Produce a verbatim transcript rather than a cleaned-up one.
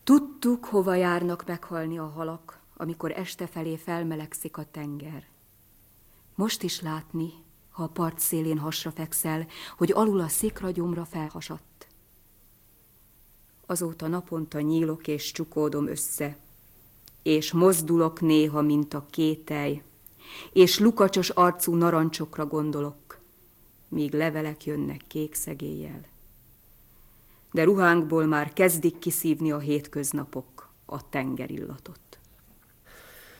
Tudtuk, hova járnak meghalni a halak, amikor este felé felmelegszik a tenger. Most is látni, ha a part szélén hasra fekszel, hogy alul a szikragyomra felhasadt. Azóta naponta nyílok és csukódom össze, és mozdulok néha, mint a kételj, és lukacsos arcú narancsokra gondolok, míg levelek jönnek kék szegéllyel. De ruhánkból már kezdik kiszívni a hétköznapok a tengerillatot.